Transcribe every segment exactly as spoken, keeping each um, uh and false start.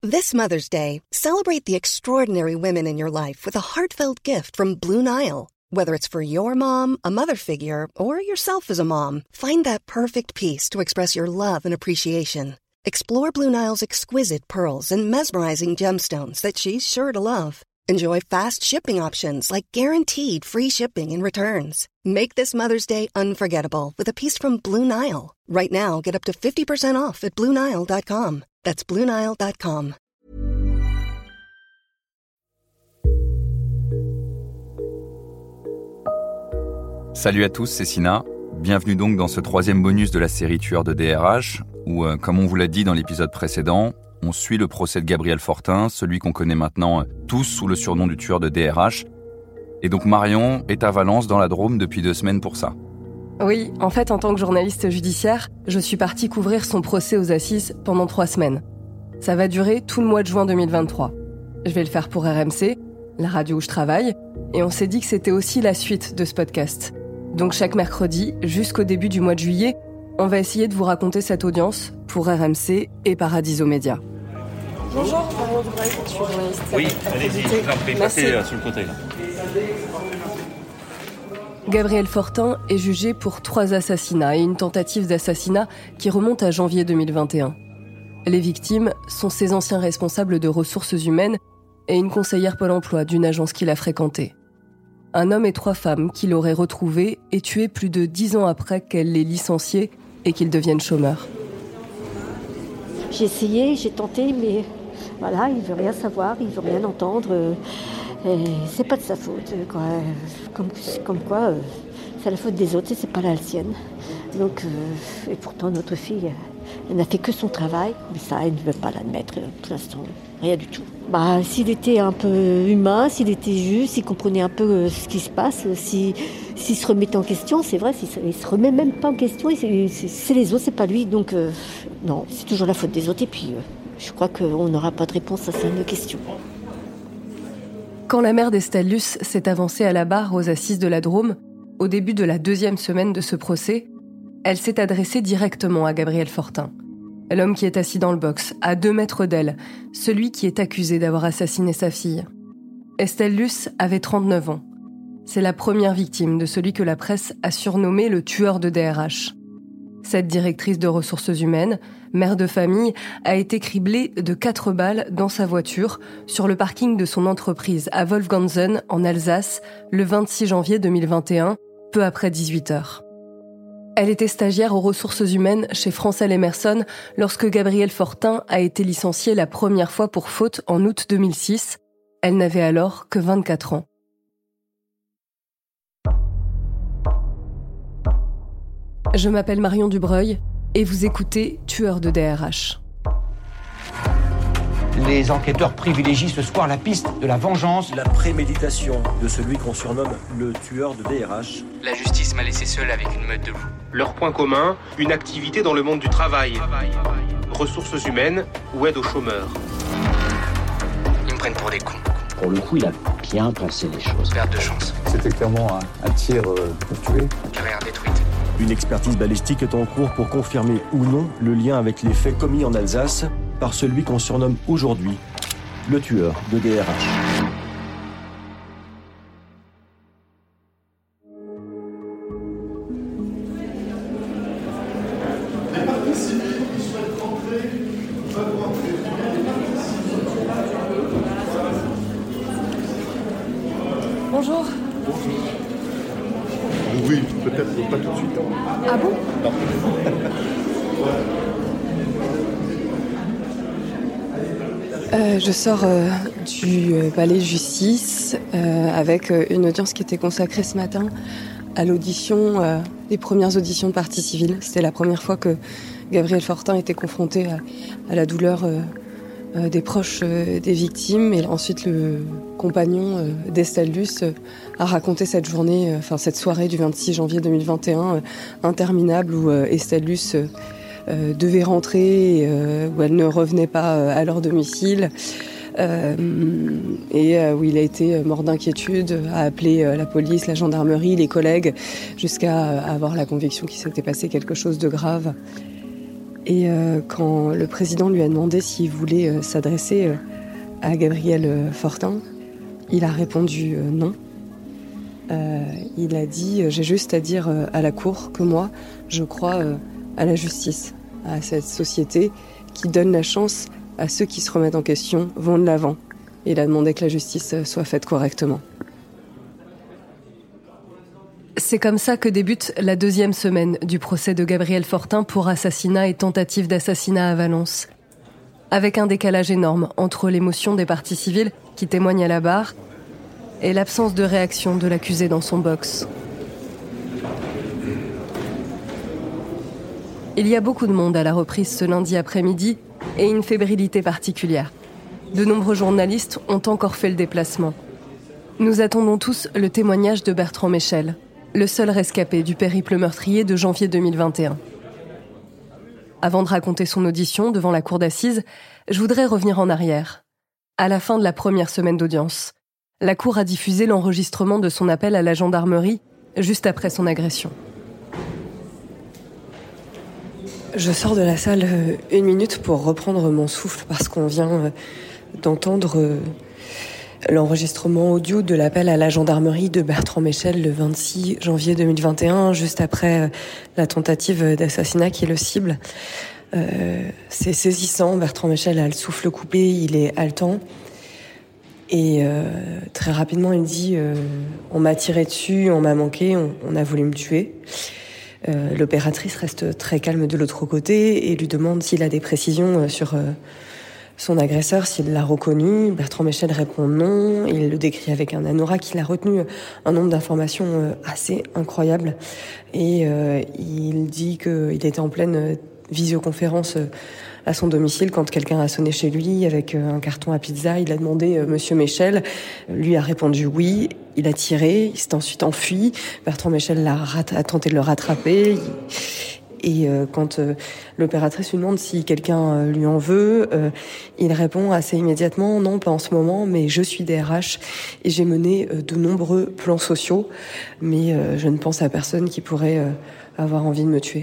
This Mother's Day, celebrate the extraordinary women in your life with a heartfelt gift from Blue Nile. Whether it's for your mom, a mother figure, or yourself as a mom, find that perfect piece to express your love and appreciation. Explore Blue Nile's exquisite pearls and mesmerizing gemstones that she's sure to love. Enjoy fast shipping options like guaranteed free shipping and returns. Make this Mother's Day unforgettable with a piece from Blue Nile. Right now, get up to fifty percent off at blue nile dot com. That's blue nile dot com. Salut à tous, c'est Sina. Bienvenue donc dans ce troisième bonus de la série Tueurs de D R H, où, euh, comme on vous l'a dit dans l'épisode précédent, on suit le procès de Gabriel Fortin, celui qu'on connaît maintenant euh, tous sous le surnom du tueur de D R H. Et donc Marion est à Valence, dans la Drôme, depuis deux semaines pour ça. Oui, en fait, en tant que journaliste judiciaire, je suis partie couvrir son procès aux assises pendant trois semaines. Ça va durer tout le mois de juin deux mille vingt-trois. Je vais le faire pour R M C, la radio où je travaille, et on s'est dit que c'était aussi la suite de ce podcast. Donc chaque mercredi, jusqu'au début du mois de juillet, on va essayer de vous raconter cette audience pour R M C et Paradiso Média. Bonjour, Marion Dubreuil, je suis journaliste. Oui, allez-y, je vous en prie, passez là, sur le côté. Là. Gabriel Fortin est jugé pour trois assassinats et une tentative d'assassinat qui remonte à janvier deux mille vingt et un. Les victimes sont ses anciens responsables de ressources humaines et une conseillère Pôle emploi d'une agence qu'il a fréquentée. Un homme et trois femmes qu'il aurait retrouvés et tués plus de dix ans après qu'elle les licenciés et qu'ils deviennent chômeurs. J'ai essayé, j'ai tenté, mais voilà, il veut rien savoir, il veut rien entendre. Et c'est pas de sa faute, quoi. Comme, comme quoi, euh, c'est la faute des autres et c'est pas la sienne. Donc, euh, et pourtant notre fille, elle n'a fait que son travail, mais ça, elle ne veut pas l'admettre pour l'instant, rien du tout. Bah, s'il était un peu humain, s'il était juste, s'il comprenait un peu euh, ce qui se passe, si, s'il se remettait en question, c'est vrai, s'il ne se remet même pas en question, c'est, c'est, c'est les autres, c'est pas lui. Donc, euh, non, c'est toujours la faute des autres. Et puis, euh, je crois qu'on n'aura pas de réponse à ces questions. Quand la mère d'Estelle Luce s'est avancée à la barre aux assises de la Drôme, au début de la deuxième semaine de ce procès, elle s'est adressée directement à Gabriel Fortin. L'homme qui est assis dans le box, à deux mètres d'elle, celui qui est accusé d'avoir assassiné sa fille. Estelle Luce avait trente-neuf ans. C'est la première victime de celui que la presse a surnommé le tueur de D R H. Cette directrice de ressources humaines, mère de famille, a été criblée de quatre balles dans sa voiture sur le parking de son entreprise à Wolfgantzen, en Alsace, le vingt-six janvier deux mille vingt et un, peu après dix-huit heures. Elle était stagiaire aux ressources humaines chez Francel Emerson lorsque Gabriel Fortin a été licencié la première fois pour faute en août deux mille six. Elle n'avait alors que vingt-quatre ans. Je m'appelle Marion Dubreuil et vous écoutez Tueurs de D R H. Les enquêteurs privilégient ce soir la piste de la vengeance. La préméditation de celui qu'on surnomme le tueur de D R H. La justice m'a laissé seul avec une meute de loups. Leur point commun, une activité dans le monde du travail. Ressources humaines ou aide aux chômeurs. Ils me prennent pour des cons. Pour le coup, il a bien pensé les choses. Perte de chance. C'était clairement un, un tir euh, pour tuer. Carrière détruite. Une expertise balistique est en cours pour confirmer ou non le lien avec les faits commis en Alsace par celui qu'on surnomme aujourd'hui le tueur de D R H. Bonjour. Oui, peut-être pas tout de suite. Ah bon ? Non. Euh, je sors euh, du euh, palais justice euh, avec euh, une audience qui était consacrée ce matin à l'audition, euh, les premières auditions de partie civile. C'était la première fois que Gabriel Fortin était confronté à, à la douleur euh, euh, des proches euh, des victimes. Et ensuite, le compagnon euh, d'Estelle Luce euh, a raconté cette journée, enfin euh, cette soirée du vingt-six janvier deux mille vingt et un, euh, interminable, où euh, Estelle Luce euh, Euh, devait rentrer, euh, où elle ne revenait pas euh, à leur domicile, euh, et euh, où il a été mort d'inquiétude, a appelé euh, la police, la gendarmerie, les collègues, jusqu'à euh, avoir la conviction qu'il s'était passé quelque chose de grave. Et euh, quand le président lui a demandé s'il voulait euh, s'adresser euh, à Gabriel euh, Fortin, il a répondu euh, non. Euh, il a dit euh, « J'ai juste à dire euh, à la Cour que moi, je crois euh, à la justice, à cette société qui donne la chance à ceux qui se remettent en question, vont de l'avant. » Et il a demandé que la justice soit faite correctement. C'est comme ça que débute la deuxième semaine du procès de Gabriel Fortin pour assassinat et tentative d'assassinat à Valence. Avec un décalage énorme entre l'émotion des parties civiles qui témoignent à la barre et l'absence de réaction de l'accusé dans son box. Il y a beaucoup de monde à la reprise ce lundi après-midi et une fébrilité particulière. De nombreux journalistes ont encore fait le déplacement. Nous attendons tous le témoignage de Bertrand Meschel, le seul rescapé du périple meurtrier de janvier deux mille vingt et un. Avant de raconter son audition devant la cour d'assises, je voudrais revenir en arrière. À la fin de la première semaine d'audience, la cour a diffusé l'enregistrement de son appel à la gendarmerie juste après son agression. Je sors de la salle une minute pour reprendre mon souffle parce qu'on vient d'entendre l'enregistrement audio de l'appel à la gendarmerie de Bertrand Meschel le vingt-six janvier deux mille vingt et un, juste après la tentative d'assassinat qui est le cible. Euh, c'est saisissant, Bertrand Meschel a le souffle coupé, il est haletant. Et euh, très rapidement, il dit euh, « On m'a tiré dessus, on m'a manqué, on, on a voulu me tuer ». Euh, l'opératrice reste très calme de l'autre côté et lui demande s'il a des précisions sur euh, son agresseur, s'il l'a reconnu. Bertrand Meschel répond non. Il le décrit avec un anorak. Il a retenu un nombre d'informations euh, assez incroyable. Et euh, il dit qu'il était en pleine visioconférence euh, à son domicile quand quelqu'un a sonné chez lui avec euh, un carton à pizza. Il a demandé euh, « Monsieur Meschel ». Lui a répondu oui. Il a tiré. Il s'est ensuite enfui. Bertrand Meschel l'a rat- a tenté de le rattraper. Il... Et euh, quand euh, l'opératrice lui demande si quelqu'un euh, lui en veut, euh, il répond assez immédiatement « Non, pas en ce moment, mais je suis D R H et j'ai mené euh, de nombreux plans sociaux, mais euh, je ne pense à personne qui pourrait euh, avoir envie de me tuer. »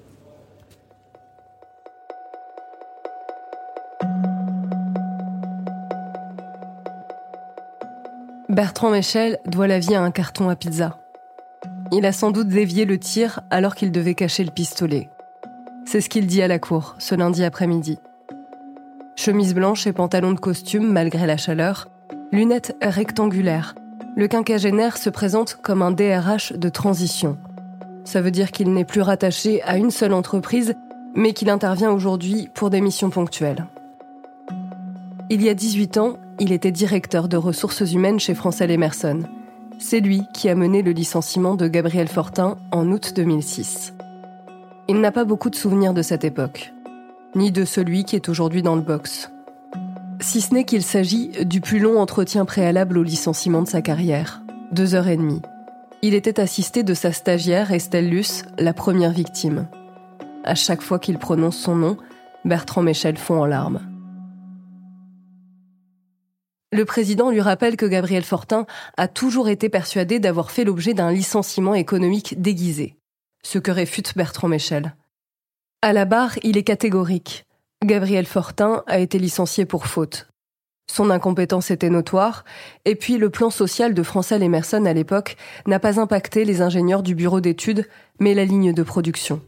Bertrand Meschel doit la vie à un carton à pizza. Il a sans doute dévié le tir alors qu'il devait cacher le pistolet. C'est ce qu'il dit à la cour, ce lundi après-midi. Chemise blanche et pantalon de costume malgré la chaleur, lunettes rectangulaires. Le quinquagénaire se présente comme un D R H de transition. Ça veut dire qu'il n'est plus rattaché à une seule entreprise, mais qu'il intervient aujourd'hui pour des missions ponctuelles. Il y a dix-huit ans, il était directeur de ressources humaines chez Francel Emerson. C'est lui qui a mené le licenciement de Gabriel Fortin en août deux mille six. Il n'a pas beaucoup de souvenirs de cette époque, ni de celui qui est aujourd'hui dans le box. Si ce n'est qu'il s'agit du plus long entretien préalable au licenciement de sa carrière, deux heures et demie. Il était assisté de sa stagiaire Estelle Luce, la première victime. À chaque fois qu'il prononce son nom, Bertrand Meschel fond en larmes. Le président lui rappelle que Gabriel Fortin a toujours été persuadé d'avoir fait l'objet d'un licenciement économique déguisé, ce que réfute Bertrand Meschel. À la barre, il est catégorique. Gabriel Fortin a été licencié pour faute. Son incompétence était notoire, et puis le plan social de Francel Emerson à l'époque n'a pas impacté les ingénieurs du bureau d'études, mais la ligne de production.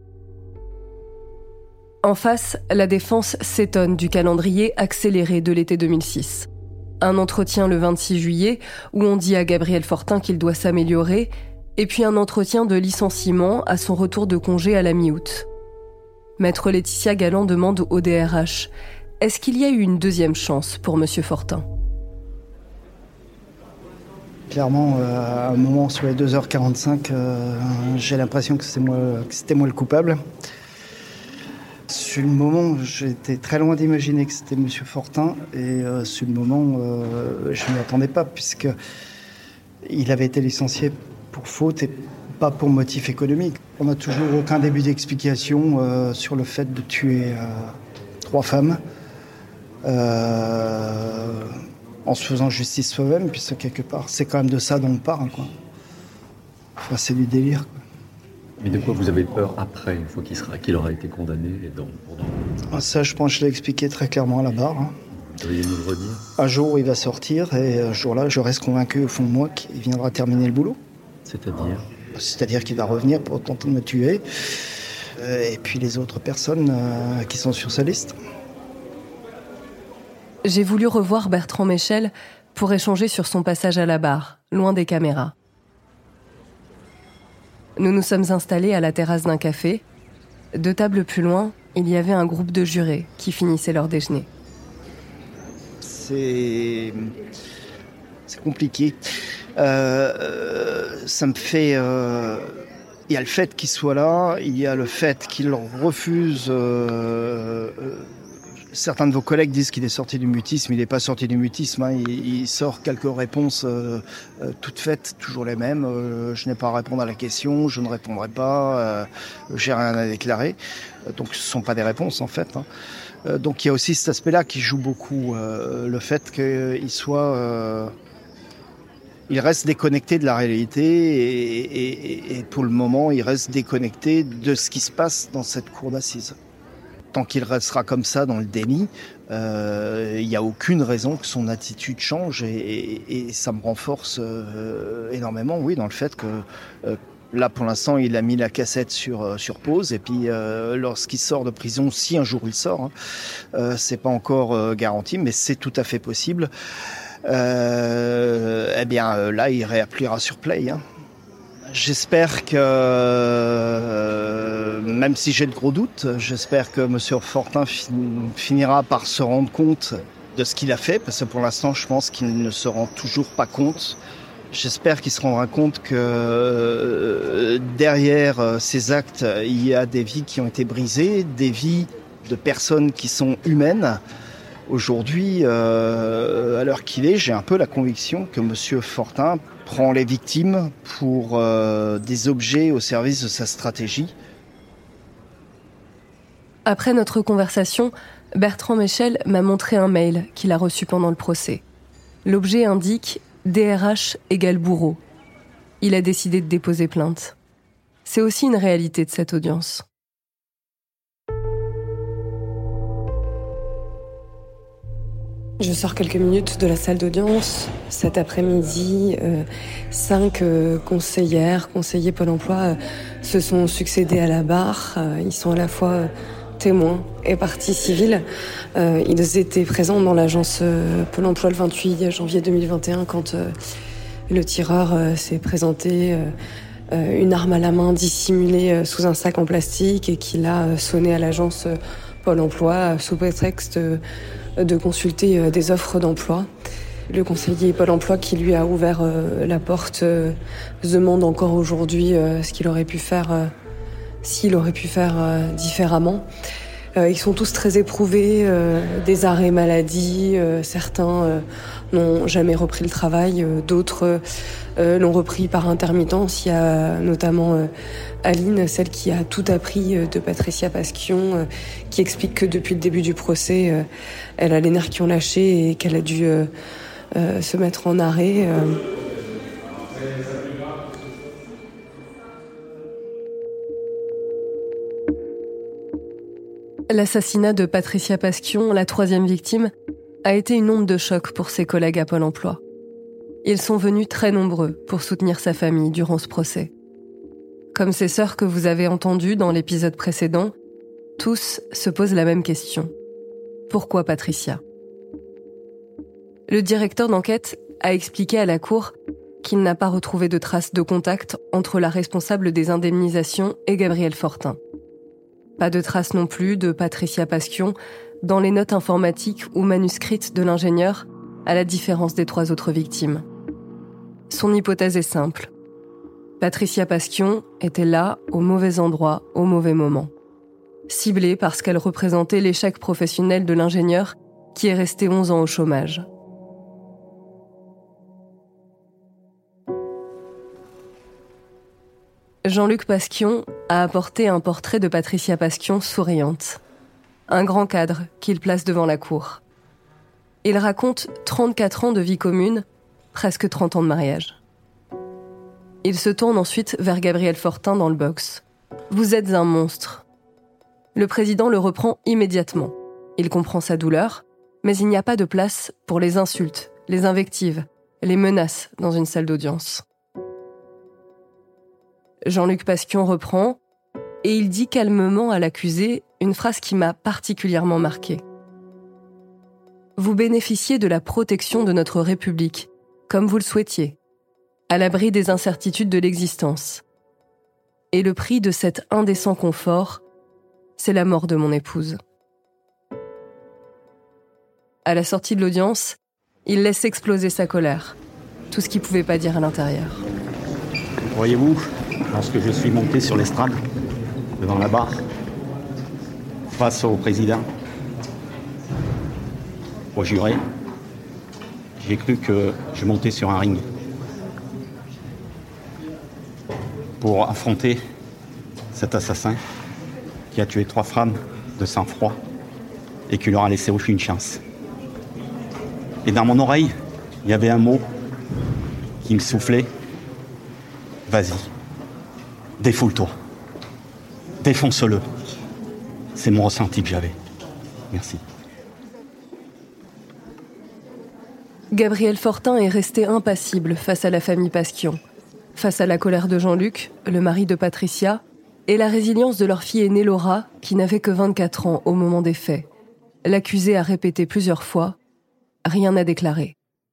En face, la défense s'étonne du calendrier accéléré de l'été deux mille six. Un entretien le vingt-six juillet où on dit à Gabriel Fortin qu'il doit s'améliorer, et puis un entretien de licenciement à son retour de congé à la mi-août. Maître Laetitia Galland demande au D R H « Est-ce qu'il y a eu une deuxième chance pour Monsieur Fortin ?» Clairement, euh, à un moment sur les deux heures quarante-cinq, euh, j'ai l'impression que c'était moi, que c'était moi le coupable. Sur le moment, j'étais très loin d'imaginer que c'était Monsieur Fortin, et euh, sur le moment, euh, je ne m'y attendais pas, puisque il avait été licencié pour faute et pas pour motif économique. On n'a toujours aucun début d'explication euh, sur le fait de tuer euh, trois femmes euh, en se faisant justice soi-même, puisque quelque part, c'est quand même de ça dont on parle, quoi. Enfin, c'est du délire, quoi. Mais de quoi vous avez peur après, une fois qu'il sera, qu'il aura été condamné et dans, pendant... Ça, je pense que je l'ai expliqué très clairement à la barre. Hein. Vous devriez nous le redire. Un jour, il va sortir et un jour-là, je reste convaincu au fond de moi qu'il viendra terminer le boulot. C'est-à-dire C'est-à-dire qu'il va revenir pour tenter de me tuer. Et puis les autres personnes euh, qui sont sur sa liste. J'ai voulu revoir Bertrand Meschel pour échanger sur son passage à la barre, loin des caméras. Nous nous sommes installés à la terrasse d'un café. Deux tables plus loin, il y avait un groupe de jurés qui finissaient leur déjeuner. C'est... C'est compliqué. Euh, ça me fait... Euh... Il y a le fait qu'il soit là, il y a le fait qu'il refuse... Euh... Certains de vos collègues disent qu'il est sorti du mutisme. Il n'est pas sorti du mutisme. Hein. Il, il sort quelques réponses euh, euh, toutes faites, toujours les mêmes. Euh, je n'ai pas à répondre à la question, je ne répondrai pas, euh, j'ai rien à déclarer. Euh, donc ce ne sont pas des réponses en fait. Hein. Euh, donc il y a aussi cet aspect-là qui joue beaucoup. Euh, le fait qu'il soit... Euh, il reste déconnecté de la réalité et, et, et pour le moment, il reste déconnecté de ce qui se passe dans cette cour d'assises. Tant qu'il restera comme ça dans le déni, euh, il n'y a aucune raison que son attitude change et, et, et ça me renforce euh, énormément, oui, dans le fait que euh, là, pour l'instant, il a mis la cassette sur, sur pause et puis euh, lorsqu'il sort de prison, si un jour il sort, hein, euh, c'est pas encore euh, garanti, mais c'est tout à fait possible. Euh, eh bien, euh, là, il réappuiera sur play. Hein. J'espère que, euh, même si j'ai de gros doutes, j'espère que M. Fortin fin, finira par se rendre compte de ce qu'il a fait, parce que pour l'instant, je pense qu'il ne se rend toujours pas compte. J'espère qu'il se rendra compte que euh, derrière euh, ces actes, il y a des vies qui ont été brisées, des vies de personnes qui sont humaines. Aujourd'hui, euh, à l'heure qu'il est, j'ai un peu la conviction que M. Fortin prend les victimes pour euh, des objets au service de sa stratégie. Après notre conversation, Bertrand Meschel m'a montré un mail qu'il a reçu pendant le procès. L'objet indique D R H égale bourreau. Il a décidé de déposer plainte. C'est aussi une réalité de cette audience. Je sors quelques minutes de la salle d'audience. Cet après-midi, euh, cinq euh, conseillères, conseillers Pôle emploi euh, se sont succédés à la barre. Euh, ils sont à la fois euh, témoins et partie civile. Euh, ils étaient présents dans l'agence euh, Pôle emploi le vingt-huit janvier deux mille vingt et un quand euh, le tireur euh, s'est présenté, euh, euh, une arme à la main dissimulée euh, sous un sac en plastique et qu'il a euh, sonné à l'agence euh, Pôle emploi euh, sous prétexte euh, de consulter des offres d'emploi. Le conseiller Pôle emploi qui lui a ouvert euh, la porte euh, se demande encore aujourd'hui euh, ce qu'il aurait pu faire, euh, s'il aurait pu faire euh, différemment. Euh, ils sont tous très éprouvés, euh, des arrêts maladie, euh, certains euh, n'ont jamais repris le travail, euh, d'autres euh, l'ont repris par intermittence. Il y a notamment euh, Aline, celle qui a tout appris euh, de Patricia Pasquion, euh, qui explique que depuis le début du procès, euh, elle a les nerfs qui ont lâché et qu'elle a dû euh, euh, se mettre en arrêt. Euh. L'assassinat de Patricia Pasquion, la troisième victime, a été une onde de choc pour ses collègues à Pôle emploi. Ils sont venus très nombreux pour soutenir sa famille durant ce procès. Comme ses sœurs que vous avez entendues dans l'épisode précédent, tous se posent la même question. Pourquoi Patricia ? Le directeur d'enquête a expliqué à la cour qu'il n'a pas retrouvé de traces de contact entre la responsable des indemnisations et Gabriel Fortin. Pas de traces non plus de Patricia Pasquion dans les notes informatiques ou manuscrites de l'ingénieur, à la différence des trois autres victimes. Son hypothèse est simple. Patricia Pasquion était là, au mauvais endroit, au mauvais moment. Ciblée parce qu'elle représentait l'échec professionnel de l'ingénieur qui est resté onze ans au chômage. Jean-Luc Pasquion a apporté un portrait de Patricia Pasquion souriante. Un grand cadre qu'il place devant la cour. Il raconte trente-quatre ans de vie commune, presque trente ans de mariage. Il se tourne ensuite vers Gabriel Fortin dans le box, « Vous êtes un monstre ». Le président le reprend immédiatement. Il comprend sa douleur, mais il n'y a pas de place pour les insultes, les invectives, les menaces dans une salle d'audience. Jean-Luc Pasquion reprend et il dit calmement à l'accusé une phrase qui m'a particulièrement marquée. « Vous bénéficiez de la protection de notre République, comme vous le souhaitiez, à l'abri des incertitudes de l'existence. Et le prix de cet indécent confort, c'est la mort de mon épouse. » À la sortie de l'audience, il laisse exploser sa colère, tout ce qu'il ne pouvait pas dire à l'intérieur. Voyez-vous, lorsque je suis monté sur l'estrade, devant la barre, face au président, au juré, j'ai cru que je montais sur un ring pour affronter cet assassin qui a tué trois femmes de sang-froid et qui leur a laissé aucune chance. Et dans mon oreille, il y avait un mot qui me soufflait. Vas-y, défoule-toi, défonce-le. C'est mon ressenti que j'avais. Merci. Gabriel Fortin est resté impassible face à la famille Pasquion, face à la colère de Jean-Luc, le mari de Patricia, et la résilience de leur fille aînée Laura, qui n'avait que vingt-quatre ans au moment des faits. L'accusé a répété plusieurs fois « Rien à déclarer ».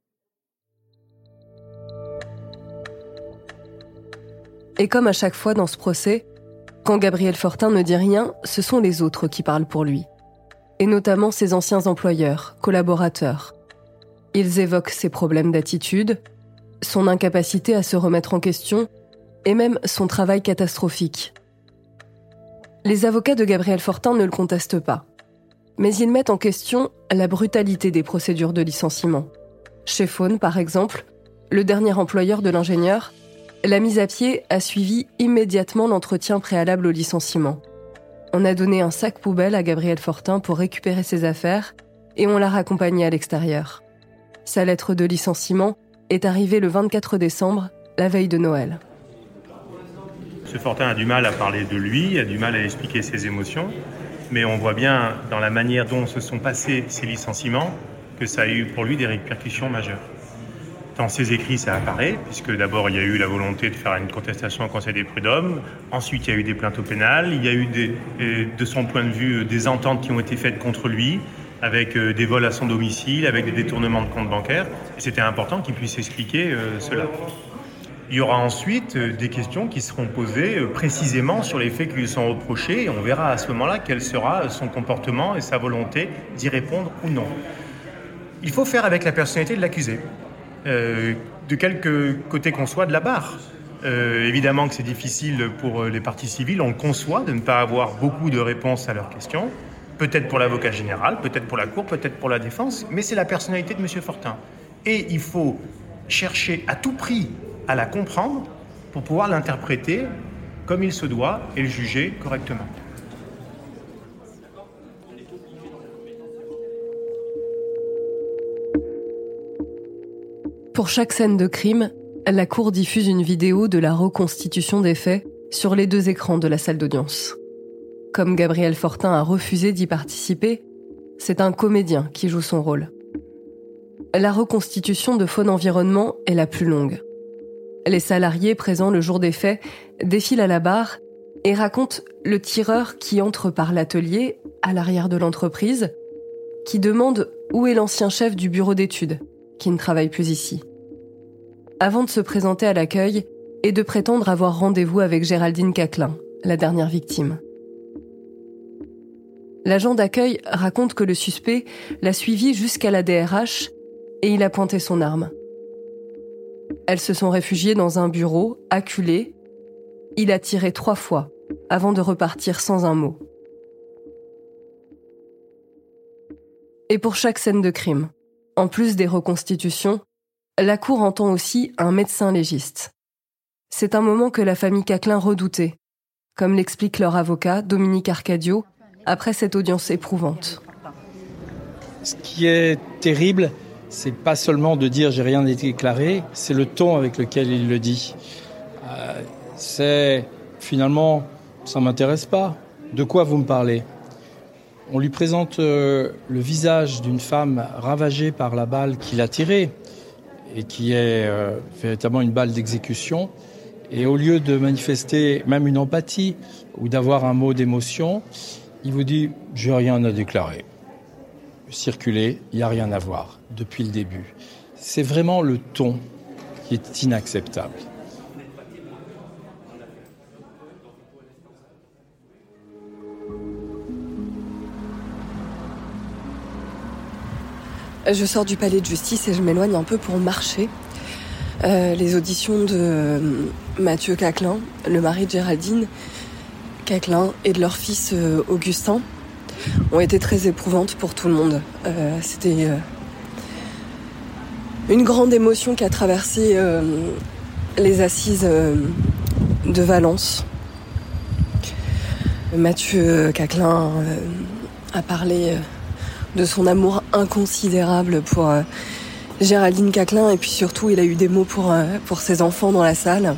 Et comme à chaque fois dans ce procès, quand Gabriel Fortin ne dit rien, ce sont les autres qui parlent pour lui. Et notamment ses anciens employeurs, collaborateurs. Ils évoquent ses problèmes d'attitude, son incapacité à se remettre en question et même son travail catastrophique. Les avocats de Gabriel Fortin ne le contestent pas. Mais ils mettent en question la brutalité des procédures de licenciement. Chez Faune, par exemple, le dernier employeur de l'ingénieur, la mise à pied a suivi immédiatement l'entretien préalable au licenciement. On a donné un sac poubelle à Gabriel Fortin pour récupérer ses affaires et on l'a raccompagné à l'extérieur. Sa lettre de licenciement est arrivée le vingt-quatre décembre, la veille de Noël. M. Fortin a du mal à parler de lui, a du mal à expliquer ses émotions, mais on voit bien dans la manière dont se sont passés ces licenciements que ça a eu pour lui des répercussions majeures. Dans ses écrits, ça apparaît, puisque d'abord, il y a eu la volonté de faire une contestation au Conseil des prud'hommes. Ensuite, il y a eu des plaintes au pénal. Il y a eu, des, de son point de vue, des ententes qui ont été faites contre lui, avec des vols à son domicile, avec des détournements de comptes bancaires. Et c'était important qu'il puisse expliquer euh, cela. Il y aura ensuite des questions qui seront posées précisément sur les faits qui lui sont reprochés. Et on verra à ce moment-là quel sera son comportement et sa volonté d'y répondre ou non. Il faut faire avec la personnalité de l'accusé. Euh, de quelque côté qu'on soit de la barre. Euh, évidemment que c'est difficile pour les parties civiles, on le conçoit, de ne pas avoir beaucoup de réponses à leurs questions, peut-être pour l'avocat général, peut-être pour la cour, peut-être pour la défense, mais c'est la personnalité de M. Fortin. Et il faut chercher à tout prix à la comprendre pour pouvoir l'interpréter comme il se doit et le juger correctement. Pour chaque scène de crime, la Cour diffuse une vidéo de la reconstitution des faits sur les deux écrans de la salle d'audience. Comme Gabriel Fortin a refusé d'y participer, c'est un comédien qui joue son rôle. La reconstitution de Faune Environnement est la plus longue. Les salariés présents le jour des faits défilent à la barre et racontent le tireur qui entre par l'atelier, à l'arrière de l'entreprise, qui demande où est l'ancien chef du bureau d'études, qui ne travaille plus ici. Avant de se présenter à l'accueil et de prétendre avoir rendez-vous avec Géraldine Caclin, la dernière victime. L'agent d'accueil raconte que le suspect l'a suivi jusqu'à la D R H et il a pointé son arme. Elles se sont réfugiées dans un bureau, acculées. Il a tiré trois fois avant de repartir sans un mot. Et pour chaque scène de crime, en plus des reconstitutions, la Cour entend aussi un médecin légiste. C'est un moment que la famille Caclin redoutait, comme l'explique leur avocat, Dominique Arcadio, après cette audience éprouvante. Ce qui est terrible, c'est pas seulement de dire « j'ai rien déclaré », c'est le ton avec lequel il le dit. Euh, c'est finalement Ça m'intéresse pas. De quoi vous me parlez ? On lui présente euh, le visage d'une femme ravagée par la balle qu'il a tirée et qui est euh, véritablement une balle d'exécution. Et au lieu de manifester même une empathie ou d'avoir un mot d'émotion, il vous dit « j'ai rien à déclarer ». Circuler, il n'y a rien à voir depuis le début. C'est vraiment le ton qui est inacceptable. Je sors du palais de justice et je m'éloigne un peu pour marcher. Euh, les auditions de euh, Mathieu Caclin, le mari de Géraldine Caclin, et de leur fils euh, Augustin ont été très éprouvantes pour tout le monde. Euh, c'était euh, une grande émotion qui a traversé euh, les assises euh, de Valence. Mathieu Caclin euh, a parlé euh, de son amour inconsidérable pour euh, Géraldine Caclin, et puis surtout il a eu des mots pour, euh, pour ses enfants dans la salle.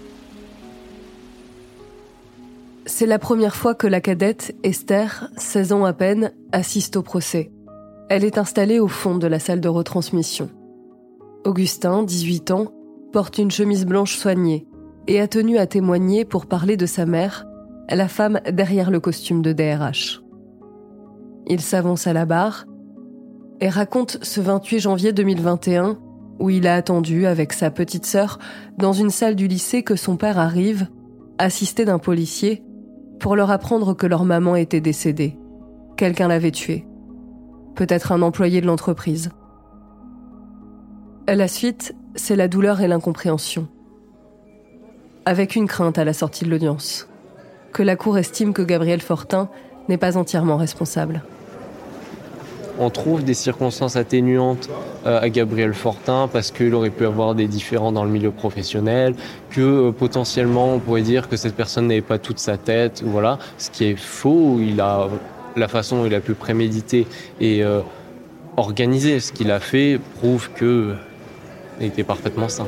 C'est la première fois que la cadette, Esther, seize ans à peine, assiste au procès. Elle est installée au fond de la salle de retransmission. Augustin, dix-huit ans, porte une chemise blanche soignée et a tenu à témoigner pour parler de sa mère, la femme derrière le costume de D R H. Il s'avance à la barre et raconte ce vingt-huit janvier deux mille vingt et un où il a attendu avec sa petite sœur dans une salle du lycée que son père arrive, assisté d'un policier, pour leur apprendre que leur maman était décédée. Quelqu'un l'avait tuée. Peut-être un employé de l'entreprise. La suite, c'est la douleur et l'incompréhension. Avec une crainte à la sortie de l'audience. Que la cour estime que Gabriel Fortin n'est pas entièrement responsable. On trouve des circonstances atténuantes euh, à Gabriel Fortin parce qu'il aurait pu avoir des différends dans le milieu professionnel, que euh, potentiellement on pourrait dire que cette personne n'avait pas toute sa tête, voilà, ce qui est faux. Il a la façon dont il a pu préméditer et euh, organiser ce qu'il a fait prouve que il était parfaitement sain.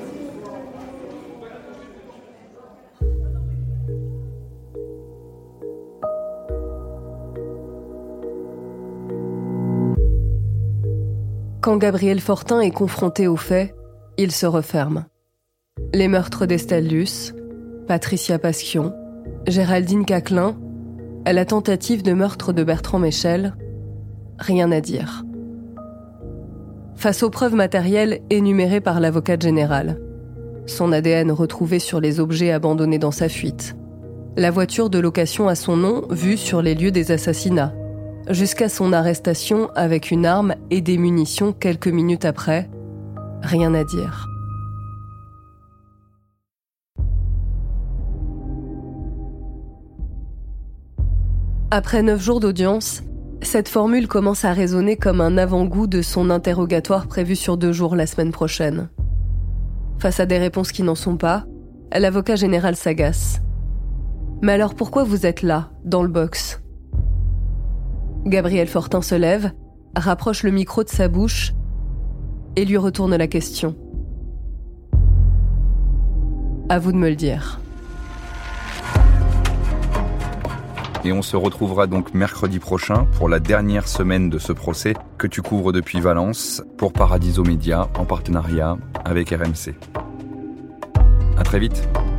Quand Gabriel Fortin est confronté aux faits, il se referme. Les meurtres d'Estelle Luce, Patricia Pasquion, Géraldine Caclin, la tentative de meurtre de Bertrand Michel, rien à dire. Face aux preuves matérielles énumérées par l'avocate générale, son A D N retrouvé sur les objets abandonnés dans sa fuite, la voiture de location à son nom vue sur les lieux des assassinats, jusqu'à son arrestation avec une arme et des munitions quelques minutes après, rien à dire. Après neuf jours d'audience, cette formule commence à résonner comme un avant-goût de son interrogatoire prévu sur deux jours la semaine prochaine. Face à des réponses qui n'en sont pas, l'avocat général s'agace. Mais alors pourquoi vous êtes là, dans le box ? Gabriel Fortin se lève, rapproche le micro de sa bouche et lui retourne la question. À vous de me le dire. Et on se retrouvera donc mercredi prochain pour la dernière semaine de ce procès que tu couvres depuis Valence pour Paradiso Média en partenariat avec R M C. À très vite.